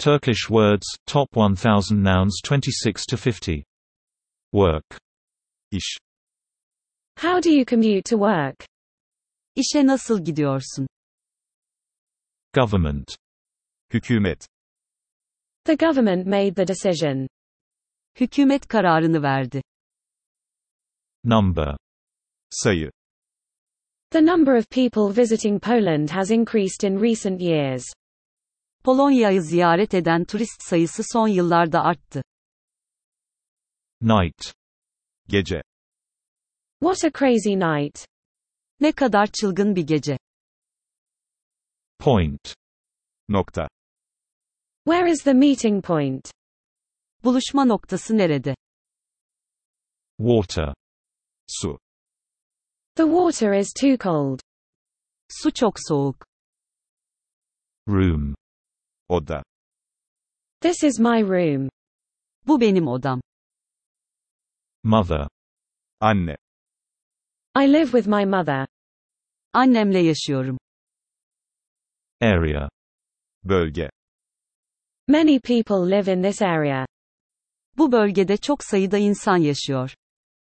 Turkish words, top 1000 nouns 26 to 50. Work. İş. How do you commute to work? İşe nasıl gidiyorsun? Government. Hükümet. The government made the decision. Hükümet kararını verdi. Number. Sayı. The number of people visiting Poland has increased in recent years. Polonya'yı ziyaret eden turist sayısı son yıllarda arttı. Night. Gece. What a crazy night. Ne kadar çılgın bir gece. Point. Nokta. Where is the meeting point? Buluşma noktası nerede? Water. Su. The water is too cold. Su çok soğuk. Room. Oda. This is my room. Bu benim odam. Mother. Anne. I live with my mother. Annemle yaşıyorum. Area. Bölge. Many people live in this area. Bu bölgede çok sayıda insan yaşıyor.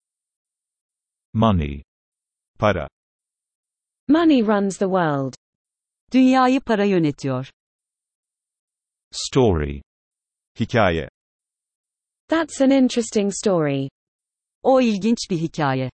Money. Para. Money runs the world. Dünyayı para yönetiyor. Story. Hikaye. That's an interesting story. O ilginç bir hikaye.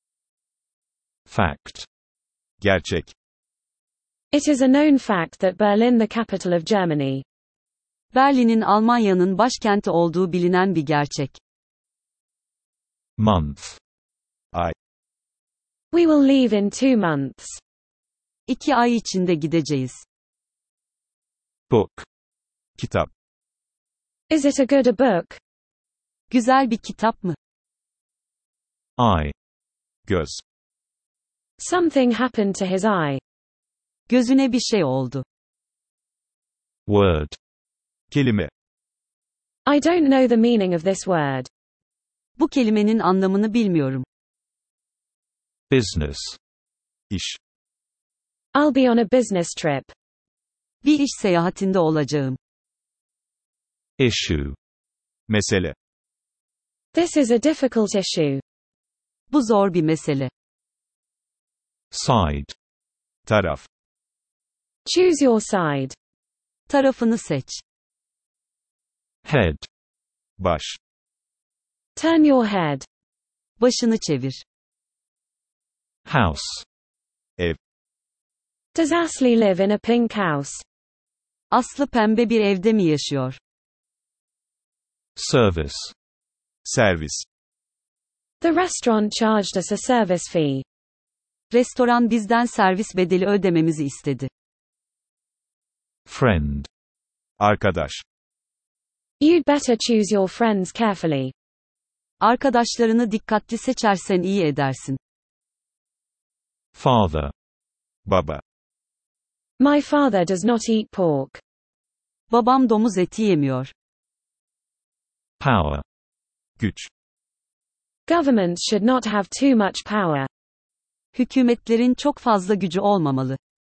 Fact. Gerçek. It is a known fact that Berlin, the capital of Germany, Berlin'in Almanya'nın başkenti olduğu bilinen bir gerçek. Month. Ay. we will leave in 2 months. 2 ay içinde gideceğiz. Book. Kitap. Is it a good book? Güzel bir kitap mı? Eye. Göz. Something happened to his eye. Gözüne bir şey oldu. Word. Kelime. I don't know the meaning of this word. Bu kelimenin anlamını bilmiyorum. Business. İş. I'll be on a business trip. Bir iş seyahatinde olacağım. Issue. Mesele. This is a difficult issue. Bu zor bir mesele. Side. Taraf. Choose your side. Tarafını seç. Head. Baş. Turn your head. Başını çevir. House. Ev. Does Ashley live in a pink house? Aslı pembe bir evde mi yaşıyor? Service. Servis. The restaurant charged us a service fee. Restoran bizden servis bedeli ödememizi istedi. Friend. Arkadaş. You'd better choose your friends carefully. Arkadaşlarını dikkatli seçersen iyi edersin. Father. Baba. My father does not eat pork. Babam domuz eti yemiyor. Power. Güç. Governments should not have too much power. Hükümetlerin çok fazla gücü olmamalı.